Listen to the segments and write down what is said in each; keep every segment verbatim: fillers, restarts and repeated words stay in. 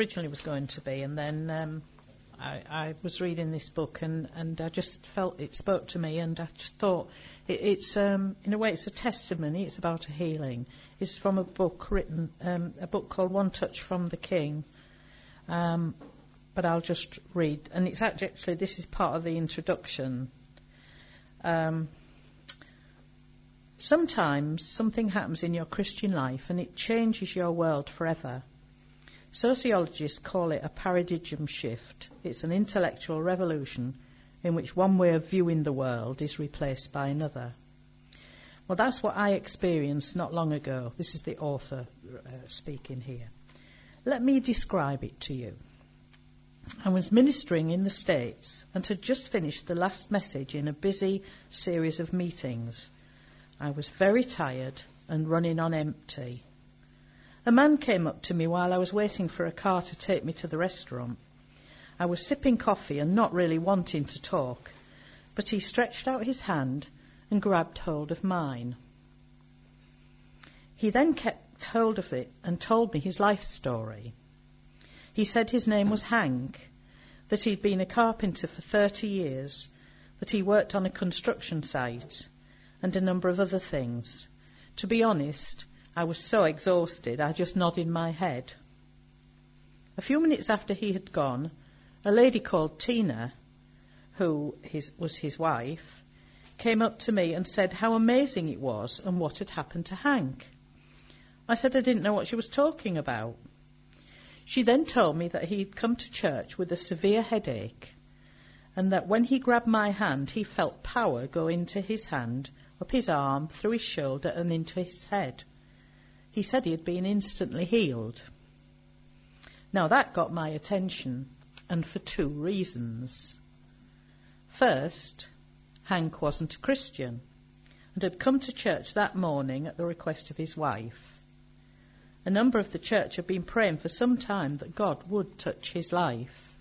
originally was going to be, and then um, I, I was reading this book, and, and I just felt it spoke to me, and I just thought it, it's um, in a way it's a testimony. It's about a healing. It's from a book written, um, a book called One Touch from the King. Um, but I'll just read, and it's actually this is part of the introduction. Um, Sometimes something happens in your Christian life and it changes your world forever. Sociologists call it a paradigm shift. It's an intellectual revolution in which one way of viewing the world is replaced by another. Well, that's what I experienced not long ago. This is the author uh, speaking here. Let me describe it to you. I was ministering in the States and had just finished the last message in a busy series of meetings. I was very tired and running on empty. A man came up to me while I was waiting for a car to take me to the restaurant. I was sipping coffee and not really wanting to talk, but he stretched out his hand and grabbed hold of mine. He then kept hold of it and told me his life story. He said his name was Hank, that he'd been a carpenter for thirty years, that he worked on a construction site, and a number of other things. To be honest, I was so exhausted, I just nodded my head. A few minutes after he had gone, a lady called Tina, who his, was his wife, came up to me and said how amazing it was and what had happened to Hank. I said I didn't know what she was talking about. She then told me that he'd come to church with a severe headache, and that when he grabbed my hand, he felt power go into his hand, up his arm, through his shoulder and into his head. He said he had been instantly healed. Now that got my attention, and for two reasons. First, Hank wasn't a Christian and had come to church that morning at the request of his wife. A number of the church had been praying for some time that God would touch his life.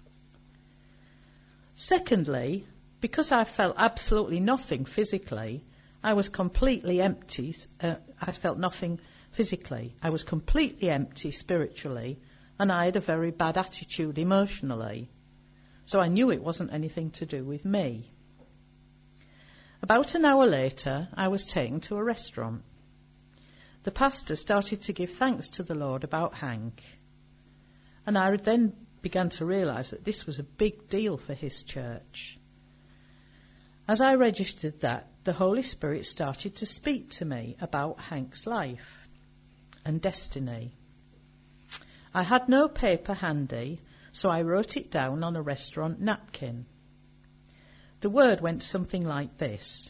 Secondly, because I felt absolutely nothing physically, I was completely empty. Uh, I felt nothing physically. I was completely empty spiritually, and I had a very bad attitude emotionally. So I knew it wasn't anything to do with me. About an hour later, I was taken to a restaurant. The pastor started to give thanks to the Lord about Hank, and I then began to realise that this was a big deal for his church. As I registered that, the Holy Spirit started to speak to me about Hank's life and destiny. I had no paper handy, so I wrote it down on a restaurant napkin. The word went something like this.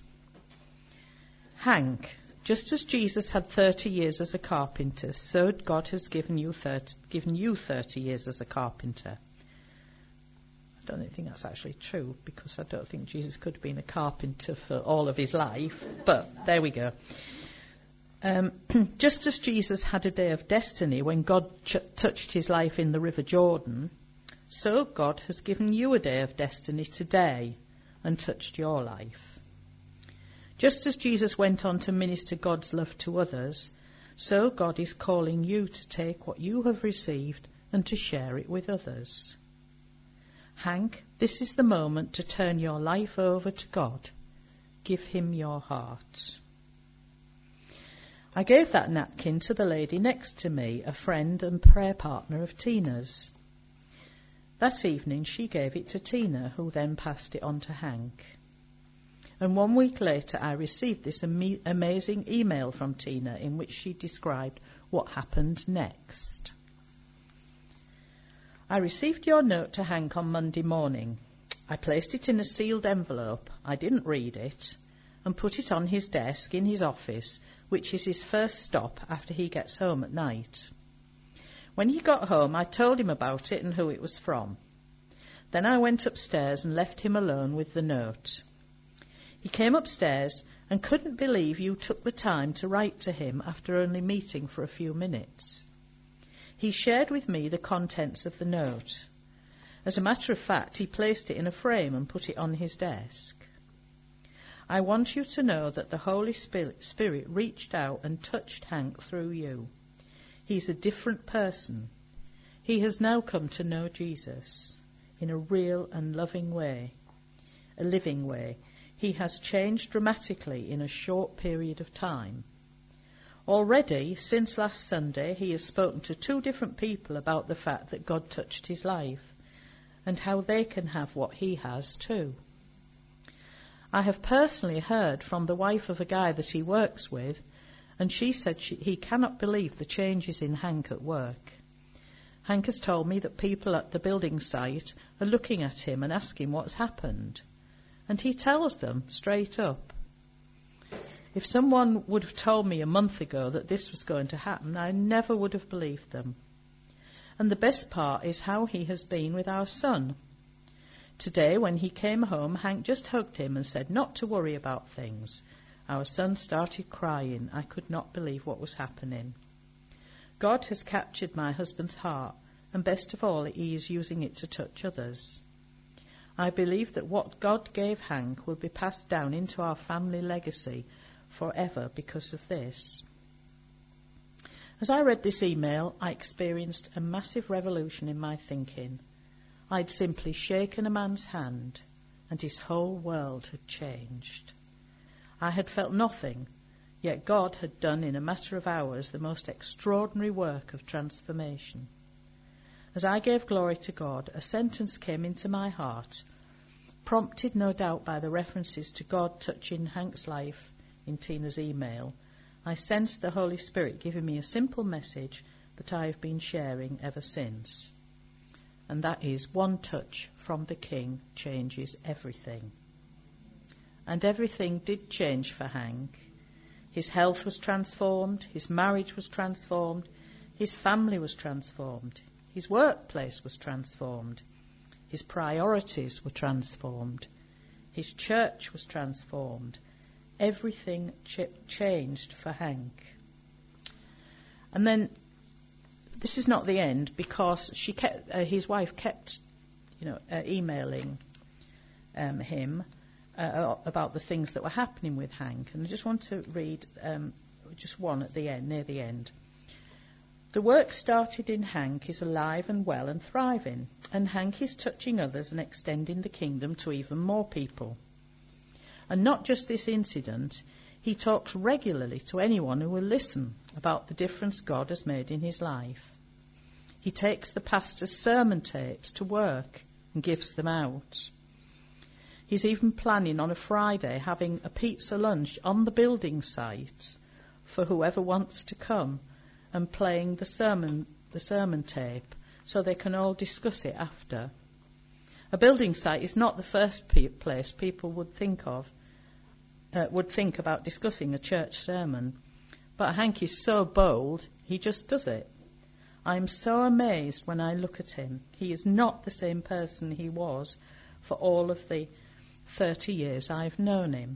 Hank, just as Jesus had thirty years as a carpenter, so God has given you thirty, given you thirty years as a carpenter. I don't think that's actually true, because I don't think Jesus could have been a carpenter for all of his life, but there we go. Um, just as Jesus had a day of destiny when God ch- touched his life in the River Jordan, so God has given you a day of destiny today and touched your life. Just as Jesus went on to minister God's love to others, so God is calling you to take what you have received and to share it with others. Hank, this is the moment to turn your life over to God. Give him your heart. I gave that napkin to the lady next to me, a friend and prayer partner of Tina's. That evening she gave it to Tina, who then passed it on to Hank. And one week later I received this am- amazing email from Tina in which she described what happened next. I received your note to Hank on Monday morning. I placed it in a sealed envelope. I didn't read it, and put it on his desk in his office, which is his first stop after he gets home at night. When he got home, I told him about it and who it was from. Then I went upstairs and left him alone with the note. He came upstairs and couldn't believe you took the time to write to him after only meeting for a few minutes. He shared with me the contents of the note. As a matter of fact, he placed it in a frame and put it on his desk. I want you to know that the Holy Spirit reached out and touched Hank through you. He's a different person. He has now come to know Jesus in a real and loving way, a living way. He has changed dramatically in a short period of time. Already, since last Sunday, he has spoken to two different people about the fact that God touched his life and how they can have what he has too. I have personally heard from the wife of a guy that he works with, and she said she, he cannot believe the changes in Hank at work. Hank has told me that people at the building site are looking at him and asking what's happened, and he tells them straight up. If someone would have told me a month ago that this was going to happen, I never would have believed them. And the best part is how he has been with our son. Today, when he came home, Hank just hugged him and said not to worry about things. Our son started crying. I could not believe what was happening. God has captured my husband's heart, and best of all, he is using it to touch others. I believe that what God gave Hank will be passed down into our family legacy forever because of this. As I read this email, I experienced a massive revolution in my thinking. I'd simply shaken a man's hand, and his whole world had changed. I had felt nothing, yet God had done in a matter of hours the most extraordinary work of transformation. As I gave glory to God, a sentence came into my heart, prompted no doubt by the references to God touching Hank's life in Tina's email. I sensed the Holy Spirit giving me a simple message that I have been sharing ever since. And that is, one touch from the King changes everything. And everything did change for Hank. His health was transformed, his marriage was transformed, his family was transformed, his workplace was transformed, his priorities were transformed, his church was transformed. Everything ch- changed for Hank. And then, this is not the end, because she kept, uh, his wife kept, you know, uh, emailing um, him uh, about the things that were happening with Hank. And I just want to read um, just one at the end, near the end. The work started in Hank is alive and well and thriving, and Hank is touching others and extending the kingdom to even more people. And not just this incident, he talks regularly to anyone who will listen about the difference God has made in his life. He takes the pastor's sermon tapes to work and gives them out. He's even planning on a Friday having a pizza lunch on the building site for whoever wants to come, and playing the sermon, the sermon tape so they can all discuss it after. A building site is not the first pe- place people would think of, uh, would think about discussing a church sermon. But Hank is so bold, he just does it. I'm so amazed when I look at him. He is not the same person he was for all of the thirty years I've known him.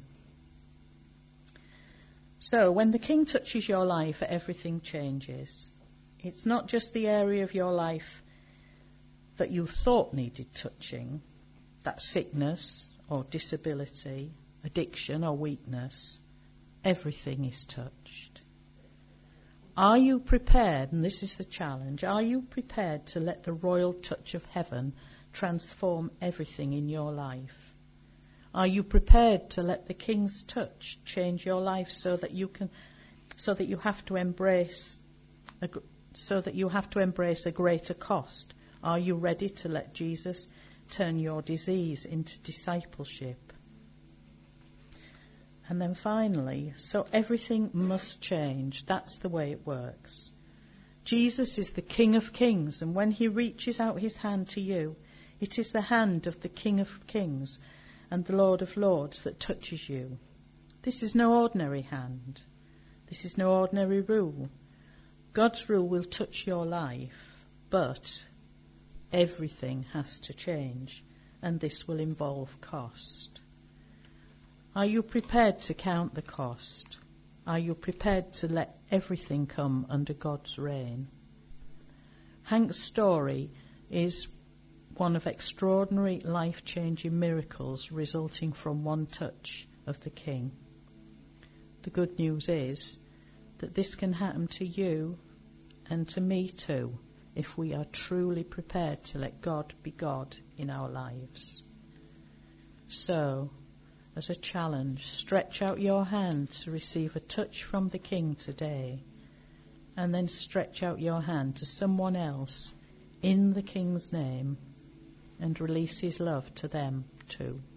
So when the King touches your life, everything changes. It's not just the area of your life that you thought needed touching, that sickness or disability, addiction or weakness. Everything is touched. Are you prepared, and this is the challenge, are you prepared to let the royal touch of heaven transform everything in your life? Are you prepared to let the King's touch change your life so that you can, so that you have to embrace, a, so that you have to embrace a greater cost? Are you ready to let Jesus turn your disease into discipleship? And then finally, so everything must change. That's the way it works. Jesus is the King of Kings, and when he reaches out his hand to you, it is the hand of the King of Kings and the Lord of Lords that touches you. This is no ordinary hand. This is no ordinary rule. God's rule will touch your life, but everything has to change, and this will involve cost. Are you prepared to count the cost? Are you prepared to let everything come under God's reign? Hank's story is one of extraordinary life-changing miracles resulting from one touch of the King. The good news is that this can happen to you and to me too if we are truly prepared to let God be God in our lives. So, as a challenge, stretch out your hand to receive a touch from the King today, and then stretch out your hand to someone else in the King's name and release his love to them too.